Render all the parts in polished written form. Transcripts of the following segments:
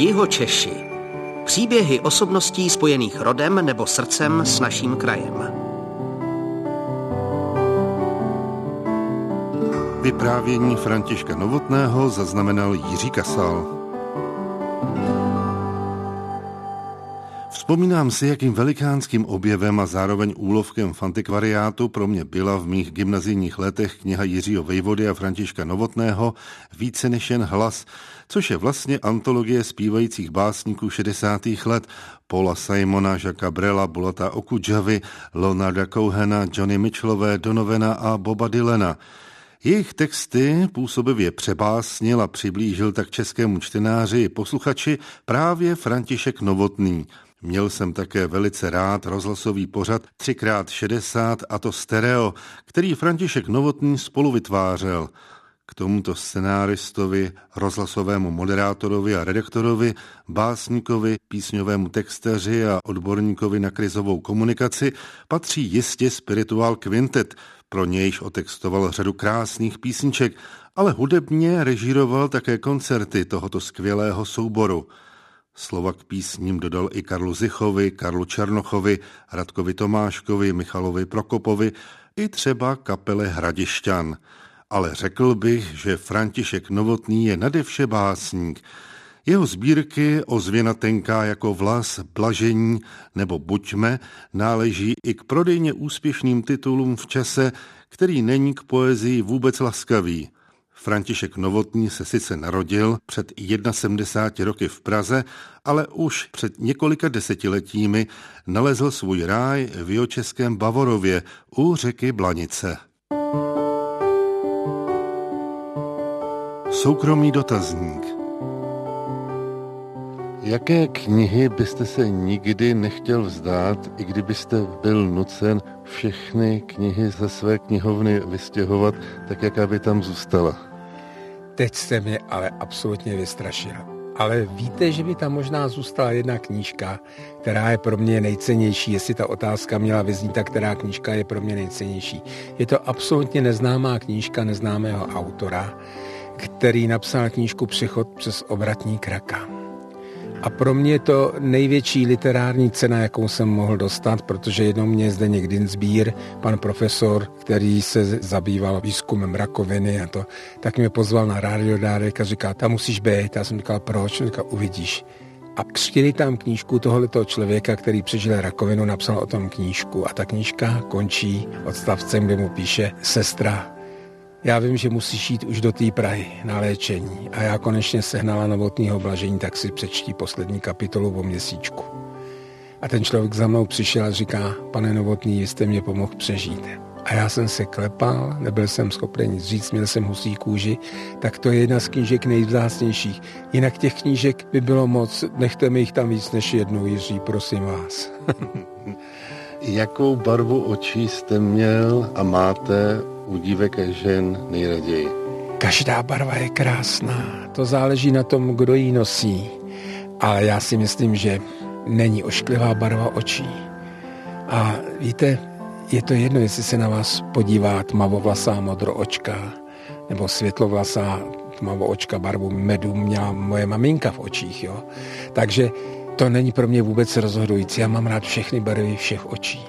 Jihočeši. Příběhy osobností spojených rodem nebo srdcem s naším krajem. Vyprávění Františka Novotného zaznamenal Jiří Kasal. Vzpomínám si, jakým velikánským objevem a zároveň úlovkem v antikvariátu pro mě byla v mých gymnazijních letech kniha Jiřího Vejvody a Františka Novotného Více než jen hlas, což je vlastně antologie zpívajících básníků 60. let Paula Simona, Jacquesa Brela, Bulata Okudžavy, Leonarda Cohena, Johnny Mitchellové, Donovana a Boba Dylana. Jejich texty působivě přebásnil a přiblížil tak českému čtenáři i posluchači právě František Novotný. Měl jsem také velice rád rozhlasový pořad 3x60 a to stereo, který František Novotný spolu vytvářel. K tomuto scenáristovi, rozhlasovému moderátorovi a redaktorovi, básníkovi, písňovému textaři a odborníkovi na krizovou komunikaci patří jistě Spiritual Quintet, pro nějž otextoval řadu krásných písniček, ale hudebně režíroval také koncerty tohoto skvělého souboru. Slova k písním dodal i Karlu Zichovi, Karlu Černochovi, Radkovi Tomáškovi, Michalovi Prokopovi i třeba kapele Hradišťan. Ale řekl bych, že František Novotný je nadevše básník. Jeho sbírky Ozvěna tenká jako vlas, Blažení nebo Buďme náleží i k prodejně úspěšným titulům v čase, který není k poezii vůbec laskavý. František Novotný se sice narodil před 71 roky v Praze, ale už před několika desetiletími nalezl svůj ráj v jihočeském Bavorově u řeky Blanice. Soukromý dotazník. Jaké knihy byste se nikdy nechtěl vzdát, i kdybyste byl nucen všechny knihy ze své knihovny vystěhovat, tak jaká by tam zůstala? Teď jste mě ale absolutně vystrašil. Ale víte, že by tam možná zůstala jedna knížka, která je pro mě nejcennější, jestli ta otázka měla vyznít, tak která knížka je pro mě nejcennější. Je to absolutně neznámá knížka neznámého autora, který napsal knížku Přechod přes obratník Raka. A pro mě je to největší literární cena, jakou jsem mohl dostat, protože jednou mě Zdeněk Dienstbier, pan profesor, který se zabýval výzkumem rakoviny a to, tak mě pozval na radiodárek a říká, tam musíš být. Já jsem říkal, proč? Říkal, uvidíš. A přijeli tam knížku tohoto člověka, který přežil rakovinu, napsal o tom knížku a ta knížka končí odstavcem, kde mu píše sestra, já vím, že musíš jít už do té Prahy na léčení a já konečně sehnala Novotnýho Blažení, tak si přečtí poslední kapitolu o měsíčku. A ten člověk za mnou přišel a říká, pane Novotný, vy jste mě pomohl přežít. A já jsem se klepal, nebyl jsem schopný nic říct, měl jsem husí kůži, tak to je jedna z knížek nejvzácnějších. Jinak těch knížek by bylo moc, nechte mi jich tam víc než jednu, Jiří, prosím vás. Jakou barvu očí jste měl a máte u dívek a žen nejraději? Každá barva je krásná, to záleží na tom, kdo ji nosí. Ale já si myslím, že není ošklivá barva očí. A víte, je to jedno, jestli se na vás podívá tmavovlasá modroočka nebo světlovlasá tmavoočka barvu medu měla moje maminka v očích. Jo? Takže to není pro mě vůbec rozhodující. Já mám rád všechny barvy všech očí.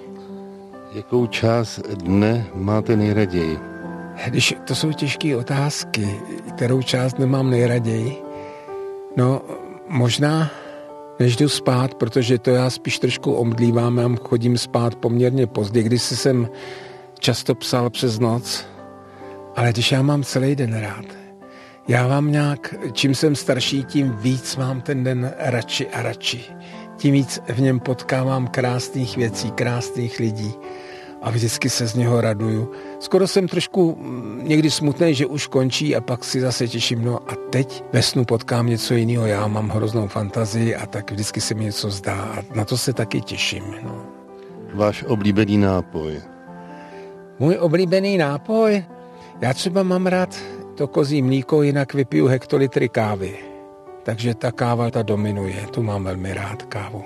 Jakou část dne máte nejraději? Když to jsou těžké otázky, kterou část nemám nejraději, no možná než jdu spát, protože to já spíš trošku omdlívám, já chodím spát poměrně pozdě, když jsem často psal přes noc, ale když já mám celý den rád, já mám nějak, čím jsem starší, tím víc mám ten den radši a radši. Tím víc v něm potkávám krásných věcí, krásných lidí a vždycky se z něho raduju. Skoro jsem trošku někdy smutný, že už končí a pak si zase těším, no a teď ve snu potkám něco jiného, já mám hroznou fantazii a tak vždycky se mi něco zdá a na to se taky těším. No. Váš oblíbený nápoj? Můj oblíbený nápoj? Já třeba mám rád to kozí mlíko, jinak vypiju hektolitry kávy. Takže ta káva ta dominuje, tu mám velmi rád kávu.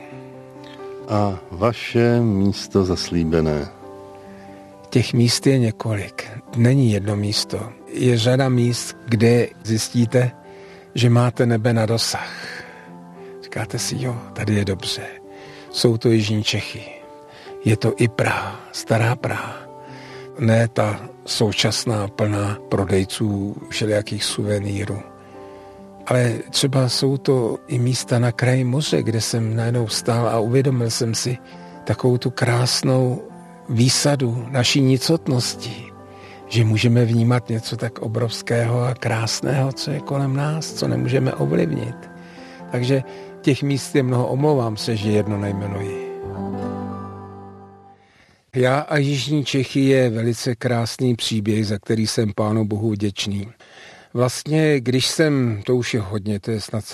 A vaše místo zaslíbené? Těch míst je několik. Není jedno místo. Je řada míst, kde zjistíte, že máte nebe na dosah. Říkáte si, jo, tady je dobře. Jsou to jižní Čechy. Je to i Praha, stará Praha. Ne ta současná plná prodejců všelijakých suvenýrů. Ale třeba jsou to i místa na kraji moře, kde jsem najednou vstál a uvědomil jsem si takovou tu krásnou výsadu naší nicotnosti, že můžeme vnímat něco tak obrovského a krásného, co je kolem nás, co nemůžeme ovlivnit. Takže těch míst je mnoho, omlouvám se, že jedno nejmenuji. Já a jižní Čechy je velice krásný příběh, za který jsem Pánu Bohu vděčný. Vlastně, když jsem, to už je hodně, to je snad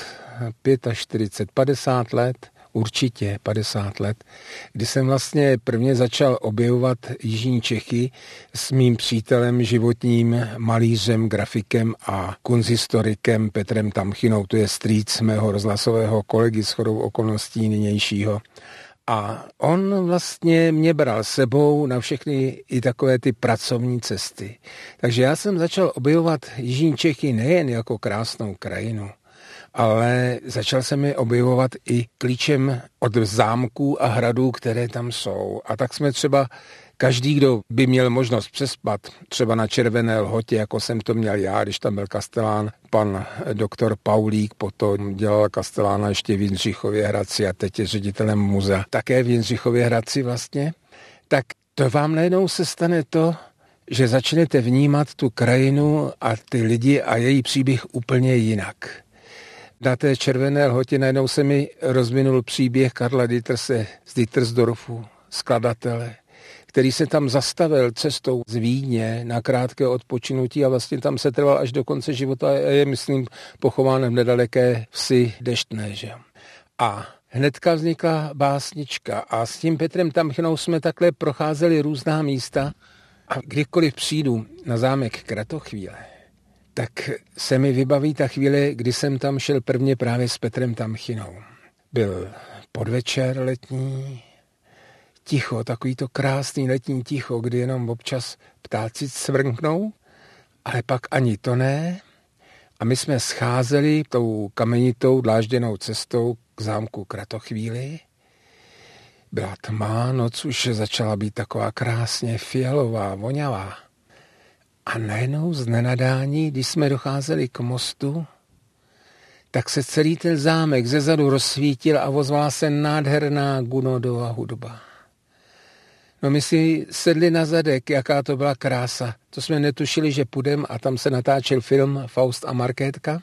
45, 50 let, určitě 50 let, kdy jsem vlastně prvně začal objevovat jižní Čechy s mým přítelem životním, malířem, grafikem a kunsthistorikem Petrem Tamchinou, to je strýc mého rozhlasového kolegy shodou okolností nynějšího. A on vlastně mě bral sebou na všechny i takové ty pracovní cesty. Takže já jsem začal objevovat jižní Čechy nejen jako krásnou krajinu, ale začal jsem je objevovat i klíčem od zámků a hradů, které tam jsou. A tak jsme třeba každý, kdo by měl možnost přespat, třeba na Červené Lhotě, jako jsem to měl já, když tam byl kastelán, pan doktor Paulík, potom dělal kastelána ještě v Jindřichově Hradci a teď je ředitelem muzea, také v Jindřichově Hradci vlastně, tak to vám najednou se stane to, že začnete vnímat tu krajinu a ty lidi a její příběh úplně jinak. Na té Červené Lhotě najednou se mi rozvinul příběh Karla Ditterse z Dittersdorfu, skladatele, který se tam zastavil cestou z Vídně na krátké odpočinutí a vlastně tam se trval až do konce života a je, myslím, pochován v nedaleké vsi Deštné. Že? A hnedka vznikla básnička a s tím Petrem Tamchinou jsme takhle procházeli různá místa a kdykoliv přijdu na zámek Kratochvíle, tak se mi vybaví ta chvíle, kdy jsem tam šel prvně právě s Petrem Tamchinou. Byl podvečer letní, ticho, takový to krásný letní ticho, kdy jenom občas ptáci cvrknou, ale pak ani to ne. A my jsme scházeli tou kamenitou dlážděnou cestou k zámku Kratochvíli. Byla tma, noc už začala být taková krásně fialová, vonavá. A najednou z nenadání, když jsme docházeli k mostu, tak se celý ten zámek zezadu rozsvítil a ozvala se nádherná Gunodova hudba. No my si sedli na zadek, jaká to byla krása. To jsme netušili, že půjdem a tam se natáčel film Faust a Markétka.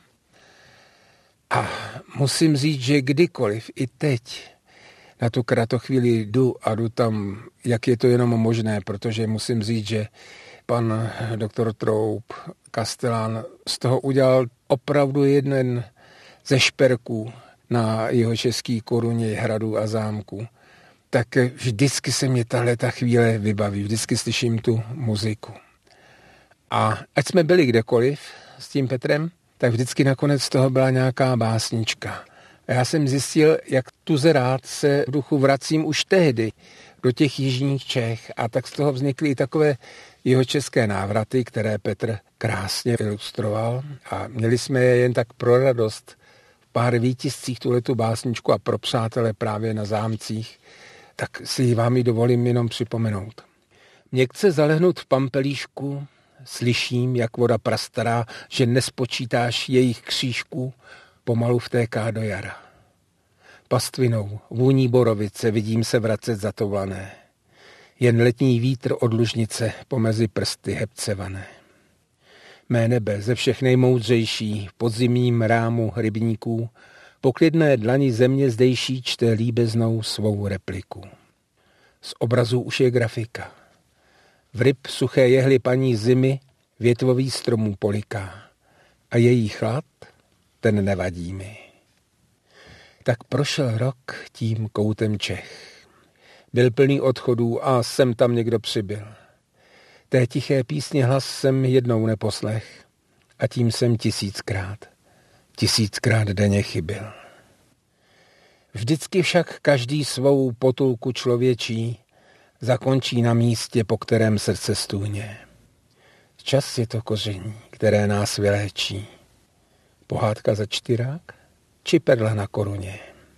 A musím říct, že kdykoliv, i teď, na tu Kratochvíli jdu tam, jak je to jenom možné, protože musím říct, že pan doktor Troup, kastelán, z toho udělal opravdu jeden ze šperků na jeho český koruně hradu a zámku. Tak vždycky se mě tahleta chvíle vybaví, vždycky slyším tu muziku. A ať jsme byli kdekoliv s tím Petrem, tak vždycky nakonec z toho byla nějaká básnička. A já jsem zjistil, jak tuzerád se v duchu vracím už tehdy do těch jižních Čech a tak z toho vznikly i takové jeho české návraty, které Petr krásně ilustroval a měli jsme je jen tak pro radost v pár výtiscích tuhletu básničku a pro přátele právě na zámcích, tak si vám ji dovolím jenom připomenout. Měkce zalehnout v pampelíšku, slyším, jak voda prastará, že nespočítáš jejich křížků, pomalu vtéká do jara. Pastvinou, vůní borovice, vidím se vracet zatoulané. Jen letní vítr od lužnice pomezi prsty hebcevané. Mé nebe ze všech nejmoudřejší, v podzimním rámu rybníků, poklidné dlani země zdejší čte líbeznou svou repliku. Z obrazů už je grafika. V ryb suché jehly paní zimy větvový stromů poliká. A její chlad, ten nevadí mi. Tak prošel rok tím koutem Čech. Byl plný odchodů a sem tam někdo přibyl. Té tiché písně hlas jsem jednou neposlech a tím jsem tisíckrát denně chybil. Vždycky však každý svou potulku člověčí zakončí na místě, po kterém srdce stůně. Čas je to koření, které nás vyléčí. Pohádka za čtyrák či perla na koruně.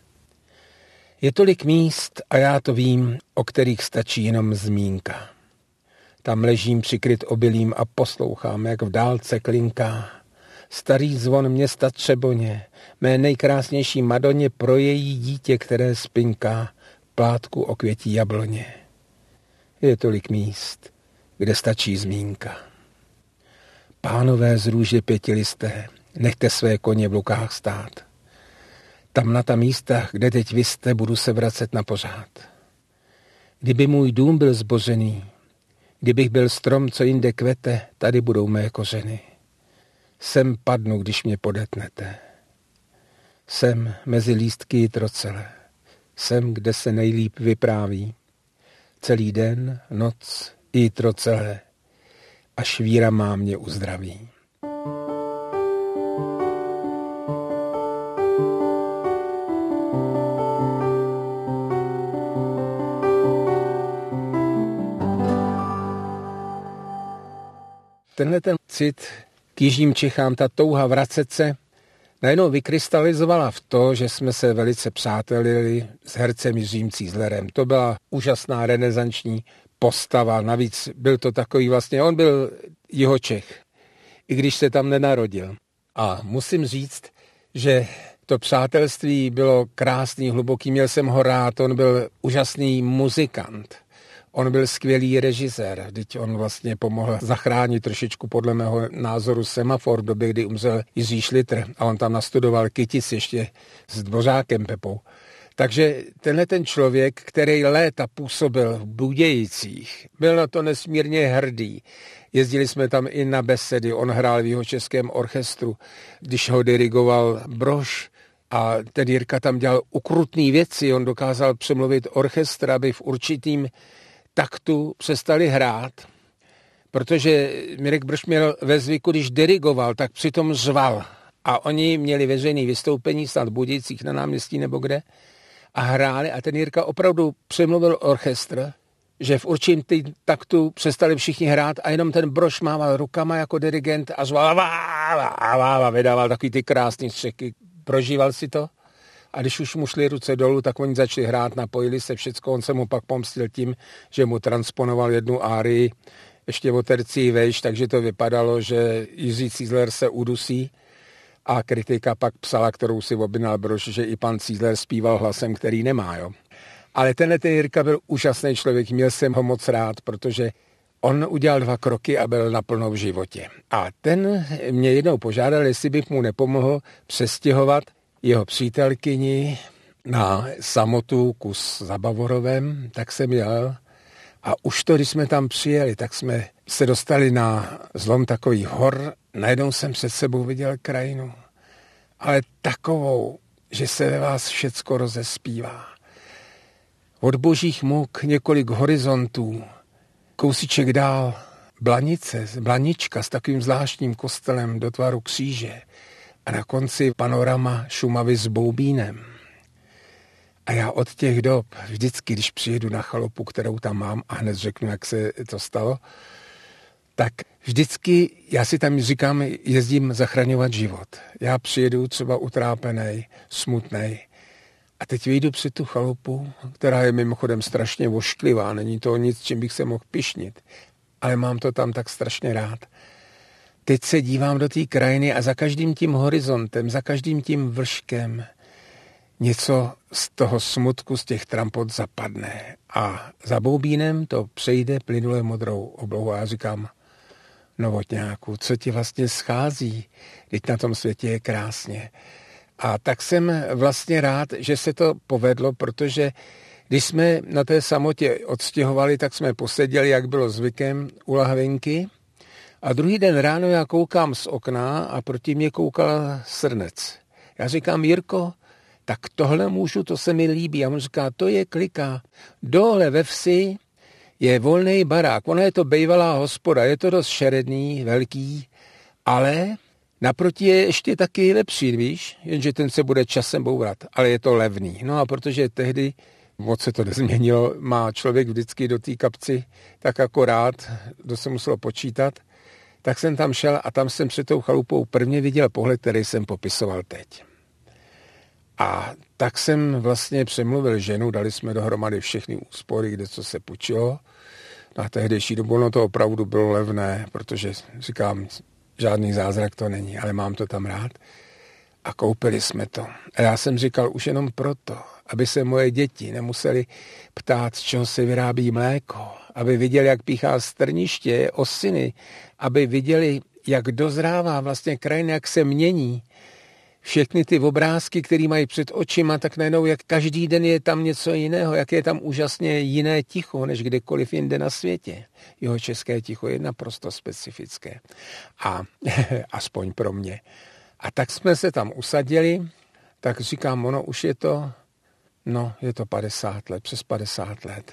Je tolik míst, a já to vím, o kterých stačí jenom zmínka. Tam ležím přikryt obilím a poslouchám, jak v dálce klinká. Starý zvon města Třeboně, mé nejkrásnější Madoně pro její dítě, které spinká plátku okvětí jabloně. Je tolik míst, kde stačí zmínka. Pánové z růže pětilisté, nechte své koně v lukách stát. Tam na ta místa, kde teď vy jste, budu se vracet na pořád. Kdyby můj dům byl zbořený, kdybych byl strom, co jinde kvete, tady budou mé kořeny. Sem padnu, když mě podetnete. Sem mezi lístky jitrocelé. Sem, kde se nejlíp vypráví. Celý den, noc, jitrocelé. Až víra má mě uzdraví. Tenhle ten cit k jižním Čechám, ta touha vracet se, najednou vykrystalizovala v to, že jsme se velice přátelili s hercem Jiřím Cízlerem. To byla úžasná renesanční postava, navíc byl to takový vlastně, on byl Jihočech, i když se tam nenarodil. A musím říct, že to přátelství bylo krásný, hluboký, měl jsem ho rád, on byl úžasný muzikant. On byl skvělý režisér, teď on vlastně pomohl zachránit trošičku podle mého názoru Semafor v době, kdy umřel Jiří Šlitr a on tam nastudoval Kytic ještě s Dvořákem Pepou. Takže tenhle ten člověk, který léta působil v Budějicích, byl na to nesmírně hrdý. Jezdili jsme tam i na besedy, on hrál v Jihočeském orchestru, když ho dirigoval Brož. A ten Jirka tam dělal ukrutné věci, on dokázal přemluvit orchestr, aby v určitým taktu přestali hrát, protože Mirek Brož měl ve zvyku, když dirigoval, tak přitom řval. A oni měli veřejné vystoupení, snad v Budějcích na náměstí nebo kde, a hráli a ten Jirka opravdu přemluvil orchestr, že v určitým taktu přestali všichni hrát a jenom ten Brož mával rukama jako dirigent a řval a vydával takový ty krásný střeky. Prožíval si to? A když už mu šly ruce dolů, tak oni začali hrát, napojili se všecko. On se mu pak pomstil tím, že mu transponoval jednu árii ještě o tercii vejš, takže to vypadalo, že Jiří Cízler se udusí. A kritika pak psala, kterou si objednal Brož, že i pan Cízler zpíval hlasem, který nemá. Jo. Ale tenhle ten Jirka byl úžasný člověk, měl jsem ho moc rád, protože on udělal 2 kroky a byl naplno v životě. A ten mě jednou požádal, jestli bych mu nepomohl přestěhovat jeho přítelkyni na samotu kus za Bavorovem, tak jsem jel. A už to, když jsme tam přijeli, tak jsme se dostali na zlom takových hor. Najednou jsem před sebou viděl krajinu, ale takovou, že se ve vás všecko rozespívá. Od božích muk několik horizontů, kousíček dál Blanička s takovým zvláštním kostelem do tvaru kříže a na konci panorama Šumavy s Boubínem. A já od těch dob, vždycky, když přijedu na chalupu, kterou tam mám a hned řeknu, jak se to stalo, tak vždycky, já si tam říkám, jezdím zachraňovat život. Já přijedu třeba utrápenej, smutnej a teď vyjdu před tu chalupu, která je mimochodem strašně vošklivá, není to nic, čím bych se mohl pyšnit, ale mám to tam tak strašně rád. Teď se dívám do té krajiny a za každým tím horizontem, za každým tím vrškem něco z toho smutku, z těch trampot zapadne. A za Boubínem to přejde plynule modrou oblohou. A já říkám, Novotňáku, co ti vlastně schází? Teď na tom světě je krásně. A tak jsem vlastně rád, že se to povedlo, protože když jsme na té samotě odstěhovali, tak jsme poseděli, jak bylo zvykem, u lahvinky. A druhý den ráno já koukám z okna a proti mě koukal srnec. Já říkám, Jirko, tak tohle můžu, to se mi líbí. A on říká, to je Klika. Dole ve vsi je volný barák. Ona je to bejvalá hospoda, je to dost šeredný, velký, ale naproti je ještě taky lepší, víš, jenže ten se bude časem bourat, ale je to levný. No a protože tehdy moc se to nezměnilo, má člověk vždycky do té kapci tak akorát, to se muselo počítat, tak jsem tam šel a tam jsem před tou chalupou prvně viděl pohled, který jsem popisoval teď. A tak jsem vlastně přemluvil ženu, dali jsme dohromady všechny úspory, kde co se půjčilo. Na tehdejší dobu no to opravdu bylo levné, protože říkám, žádný zázrak to není, ale mám to tam rád. A koupili jsme to. A já jsem říkal už jenom proto, aby se moje děti nemuseli ptát, z čeho se vyrábí mléko, aby viděli, jak píchá strniště, osiny, aby viděli, jak dozrává vlastně krajina, jak se mění. Všechny ty obrázky, které mají před očima, tak najednou, jak každý den je tam něco jiného, jak je tam úžasně jiné ticho, než kdekoliv jinde na světě. Jeho české ticho je naprosto specifické. A aspoň pro mě. A tak jsme se tam usadili, tak říkám, ono už je to 50 let, přes 50 let.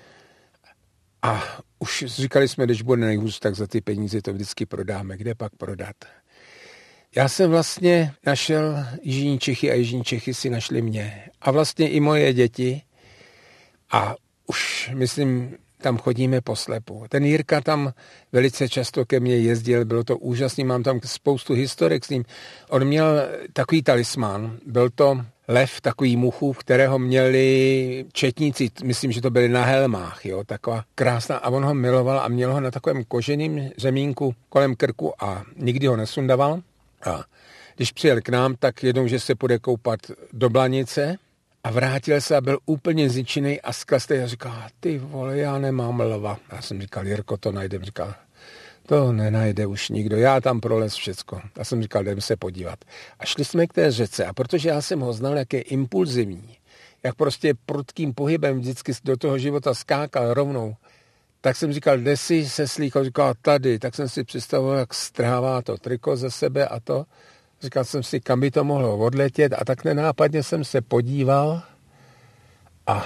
A už říkali jsme, když bude nejhůř, tak za ty peníze to vždycky prodáme. Kde pak prodat? Já jsem vlastně našel Jižní Čechy a Jižní Čechy si našli mě. A vlastně i moje děti. A už, myslím, tam chodíme poslepu. Ten Jirka tam velice často ke mně jezdil, bylo to úžasný, mám tam spoustu historek s ním. On měl takový talismán, byl to lev, takový muchův, kterého měli četníci, myslím, že to byli na helmách, jo, taková krásná, a on ho miloval a měl ho na takovém koženém řemínku kolem krku a nikdy ho nesundaval. A když přijel k nám, tak jednou, že se půjde koupat do Blanice a vrátil se a byl úplně zničený a sklastý a říká, ty vole, já nemám lva. Já jsem říkal, Jirko, to najdem. Říkal, to nenajde už nikdo, já tam prolez všecko. Já jsem říkal, jdem se podívat. A šli jsme k té řece a protože já jsem ho znal, jak je impulzivní, jak prostě prudkým pohybem vždycky do toho života skákal rovnou, tak jsem říkal, kde jsi se slíkal, říkal, tady. Tak jsem si představoval, jak strhává to triko ze sebe a to. Říkal jsem si, kam by to mohlo odletět a tak nenápadně jsem se podíval a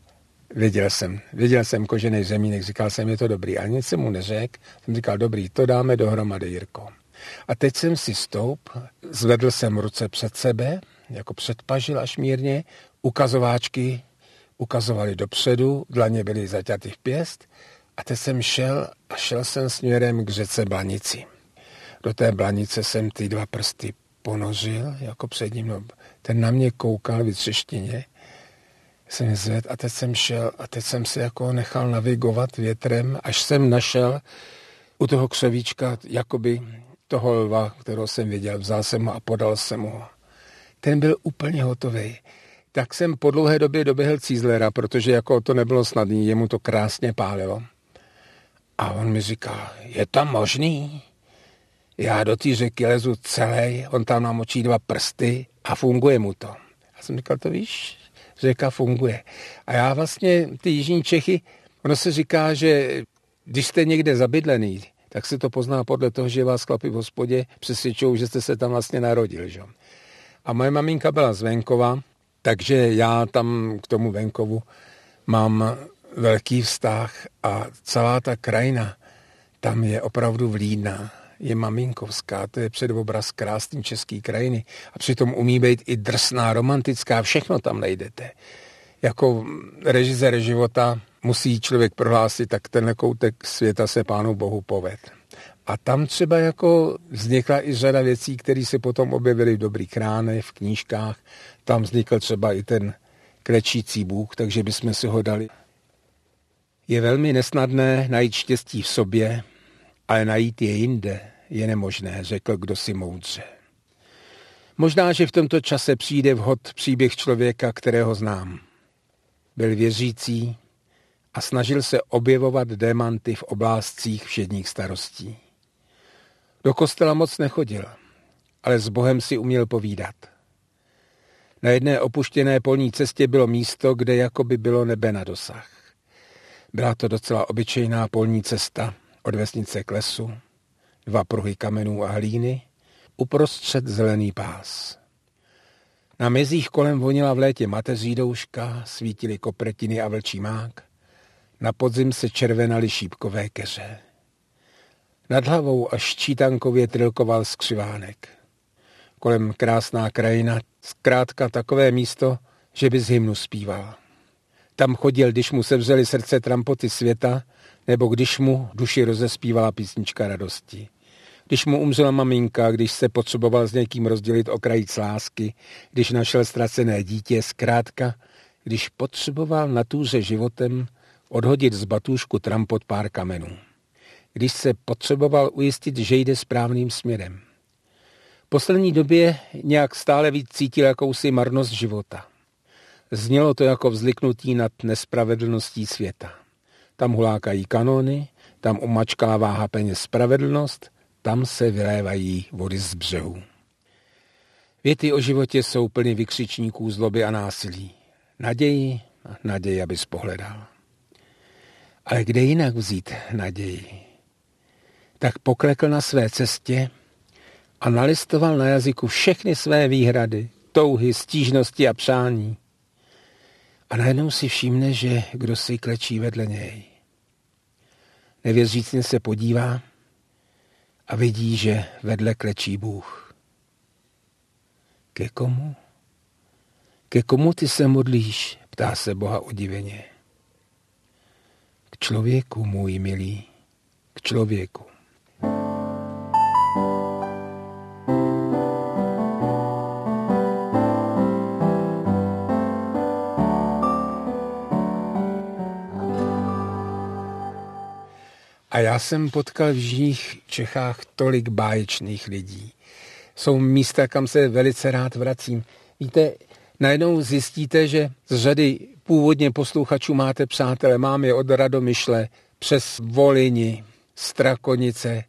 viděl jsem kožený řemínek, říkal jsem, je to dobrý, ale nic jsem mu neřekl. Jsem říkal, dobrý, to dáme dohromady, Jirko. A teď jsem si zvedl jsem ruce před sebe, jako předpažil až mírně, ukazováčky ukazovaly dopředu, dlaně byly zaťaty v pěst a teď jsem šel jsem směrem k řece Blanici. Do té Blanice jsem ty dva prsty ponořil, jako před ním, no, ten na mě koukal vytřeštěně, jsem je zvedl a teď jsem šel a teď jsem se jako nechal navigovat větrem, až jsem našel u toho křovíčka jakoby toho lva, kterého jsem viděl, vzal jsem ho a podal jsem ho. Ten byl úplně hotový. Tak jsem po dlouhé době doběhl Cízlera, protože jako to nebylo snadné, jemu to krásně pálilo. A on mi říká, je to možný? Já do té řeky lezu celý, on tam namočí dva prsty a funguje mu to. Já jsem říkal, to víš, řeka funguje. A já vlastně ty Jižní Čechy, ono se říká, že když jste někde zabydlený, tak se to pozná podle toho, že vás chlapi v hospodě přesvědčují, že jste se tam vlastně narodil. Že? A moje maminka byla z venkova, takže já tam k tomu venkovu mám velký vztah a celá ta krajina tam je opravdu vlídná. Je maminkovská, to je předobraz krásný český krajiny a přitom umí být i drsná, romantická, všechno tam najdete. Jako režisér života musí člověk prohlásit, tak tenhle koutek světa se Pánu Bohu poved. A tam třeba jako vznikla i řada věcí, které se potom objevily v dobrých ránech, v knížkách. Tam vznikl třeba i ten klečící Bůh, takže bychom si ho dali. Je velmi nesnadné najít štěstí v sobě, ale najít je jinde je nemožné, řekl kdosi moudře. Možná, že v tomto čase přijde vhod příběh člověka, kterého znám. Byl věřící a snažil se objevovat démanty v oblázcích všedních starostí. Do kostela moc nechodil, ale s Bohem si uměl povídat. Na jedné opuštěné polní cestě bylo místo, kde jakoby bylo nebe na dosah. Byla to docela obyčejná polní cesta od vesnice k lesu, 2 pruhy kamenů a hlíny, uprostřed zelený pás. Na mezích kolem vonila v létě mateří douška, svítily kopretiny a vlčí mák, na podzim se červenaly šípkové keře. Nad hlavou až ščítankově trilkoval skřivánek. Kolem krásná krajina, zkrátka takové místo, že by z hymnu zpíval. Tam chodil, když mu sevřely srdce trampoty světa, nebo když mu duši rozespívala písnička radosti. když mu umřela maminka, když se potřeboval s někým rozdělit o krajíc lásky, když našel ztracené dítě, zkrátka, když potřeboval na túře životem odhodit z batůžku tram pod pár kamenů. Když se potřeboval ujistit, že jde správným směrem. V poslední době nějak stále víc cítil jakousi marnost života. Znělo to jako vzliknutí nad nespravedlností světa. Tam hulákají kanóny, tam umačkává hapeně spravedlnost, tam se vylévají vody z břehů. Věty o životě jsou plny vykřičníků zloby a násilí. Naději, abys pohledal. Ale kde jinak vzít naději? Tak poklekl na své cestě a nalistoval na jazyku všechny své výhrady, touhy, stížnosti a přání. A najednou si všimne, že kdo si klečí vedle něj. Nevěřícně se podívá a vidí, že vedle klečí Bůh. Ke komu? Ke komu ty se modlíš? Ptá se Boha udiveně. K člověku, můj milý, k člověku. A já jsem potkal v jižních Čechách tolik báječných lidí. Jsou místa, kam se velice rád vracím. Víte, najednou zjistíte, že z řady původně posluchačů máte přátele. Mám je od Radomyšle přes Volyni, Strakonice,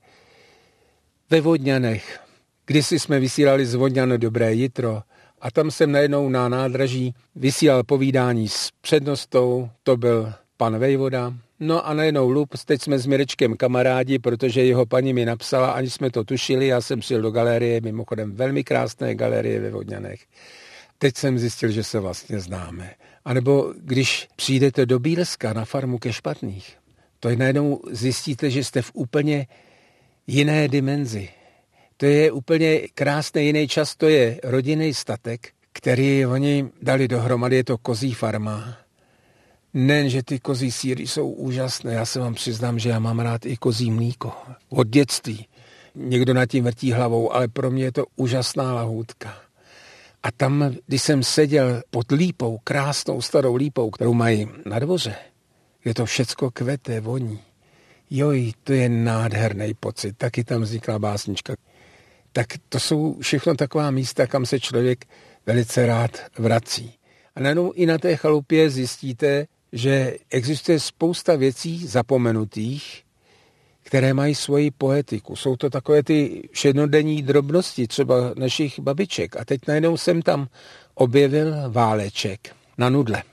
ve Vodňanech. Kdysi jsme vysílali z Vodňan Dobré Jitro a tam jsem najednou na nádraží vysílal povídání s přednostou, to byl pan Vejvoda. No a najednou lup, teď jsme s Mirečkem kamarádi, protože jeho paní mi napsala, ani jsme to tušili, já jsem přijel do galerie, mimochodem velmi krásné galerie ve Vodňanech. Teď jsem zjistil, že se vlastně známe. A nebo když přijdete do Bílska na farmu ke Špatných, to najednou zjistíte, že jste v úplně jiné dimenzi. To je úplně krásný jiný čas, to je rodinný statek, který oni dali dohromady, je to kozí farma. Nejen, že ty kozí sýry jsou úžasné, já se vám přiznám, že já mám rád i kozí mlíko. Od dětství. Někdo nad tím vrtí hlavou, ale pro mě je to úžasná lahůdka. A tam, když jsem seděl pod lípou, krásnou starou lípou, kterou mají na dvoře, kde to všecko kvete, voní. Joj, to je nádherný pocit. Taky tam vznikla básnička. Tak to jsou všechno taková místa, kam se člověk velice rád vrací. A najednou i na té chalupě zjistíte, že existuje spousta věcí zapomenutých, které mají svoji poetiku. Jsou to takové ty všednodenní drobnosti, třeba našich babiček. A teď najednou jsem tam objevil váleček na nudle.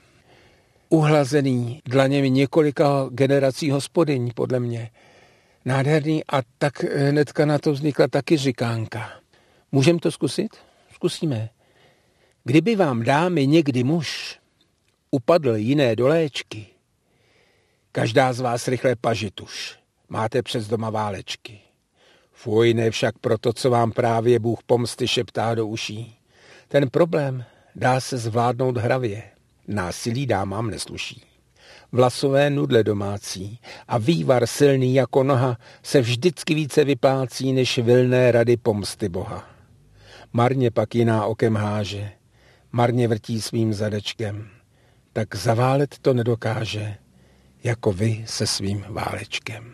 Uhlazený dlaněmi několika generací hospodyň, podle mě. Nádherný a tak hnedka na to vznikla taky říkánka. Můžeme to zkusit? Zkusíme. Kdyby vám, dámy, někdy muž upadl jiné doléčky, každá z vás rychle pažituš, máte přes doma válečky. Fuj, ne však proto, co vám právě Bůh pomsty šeptá do uší. Ten problém dá se zvládnout hravě, násilí dámám nesluší. Vlasové nudle domácí a vývar silný jako noha se vždycky více vyplácí, než vilné rady pomsty Boha. Marně pak jiná okem háže, marně vrtí svým zadečkem, tak zaválet to nedokáže, jako vy se svým válečkem.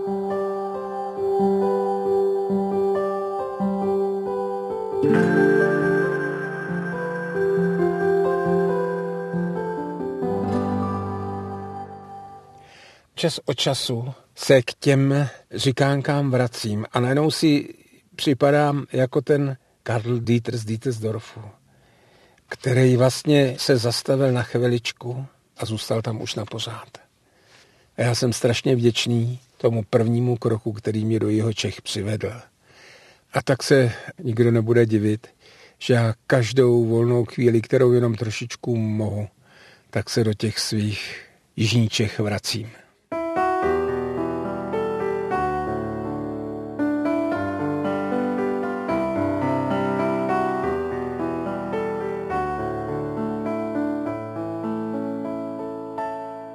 Čas od času se k těm říkánkám vracím a najednou si připadám jako ten Karl Dieter z Dietersdorfu, který vlastně se zastavil na chviličku a zůstal tam už na pořád. A já jsem strašně vděčný tomu prvnímu kroku, který mě do Jihočech přivedl. A tak se nikdo nebude divit, že já každou volnou chvíli, kterou jenom trošičku mohu, tak se do těch svých jižních Čech vracím.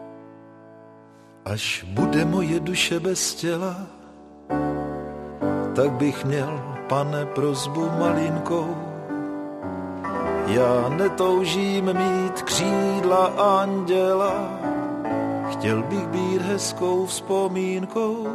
Až bude moje duše bez těla, tak bych měl, pane, prosbu malinkou. Já netoužím mít křídla anděla, chtěl bych být hezkou vzpomínkou.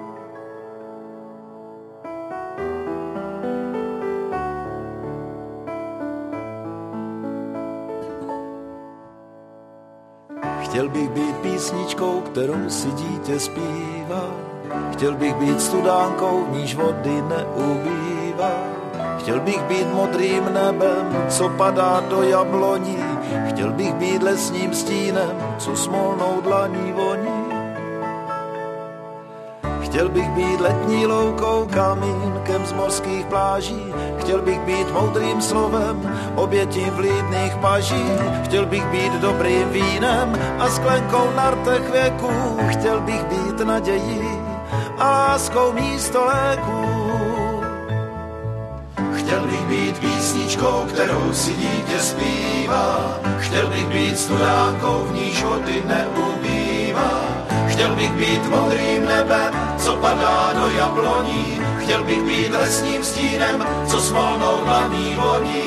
Chtěl bych být písničkou, kterou si dítě zpívá. Chtěl bych být studánkou, v níž vody neubývá. Chtěl bych být modrým nebem, co padá do jabloní. Chtěl bych být lesním stínem, co smolnou dlaní voní. Chtěl bych být letní loukou, kamínkem z mořských pláží. Chtěl bych být moudrým slovem, obětí vlídných paží. Chtěl bych být dobrým vínem a sklenkou na rtech věků. Chtěl bych být nadějí a láskou místo léků. Chtěl bych být písničkou, kterou si dítě zpívá. Chtěl bych být studánkou, v níž vody neubývá. Chtěl bych být modrým nebem, co padá do jabloní. Chtěl bych být lesním stínem, co smolnou dlaní voní.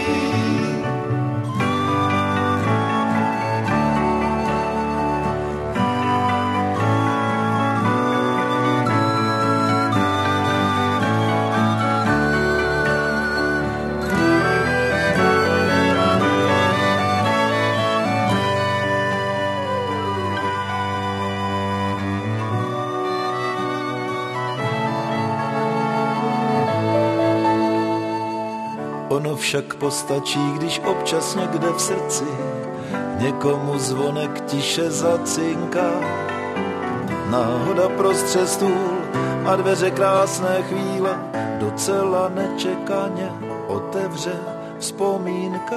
Ono však postačí, když občas někde v srdci někomu zvonek tiše zacinká. Náhoda prostře stůl a dveře krásné chvíle docela nečekaně otevře vzpomínka.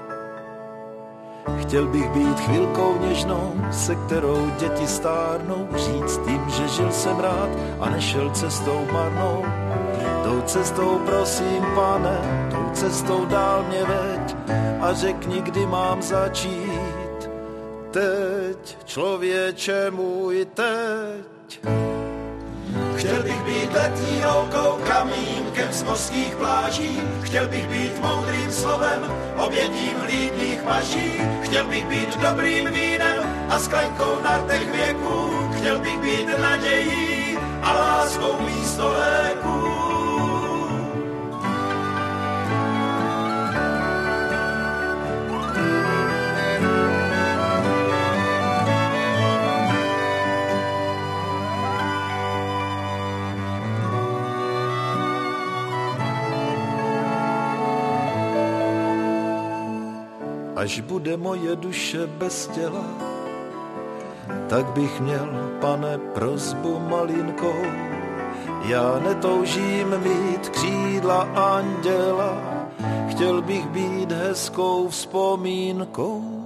Chtěl bych být chvilkou něžnou, se kterou děti stárnou, říct jim, že žil jsem rád a nešel cestou marnou. Tou cestou prosím, pane, tou cestou dál mě veď a řekni, kdy mám začít. Teď, člověče můj, teď. Chtěl bych být letní loukou, kamínkem z mořských pláží. Chtěl bych být moudrým slovem, obětím vlídných paží. Chtěl bych být dobrým vínem a sklenkou na rtech věků. Chtěl bych být nadějí a láskou místo léků. Až bude moje duše bez těla, tak bych měl, pane, prosbu malinkou. Já netoužím mít křídla anděla, chtěl bych být hezkou vzpomínkou.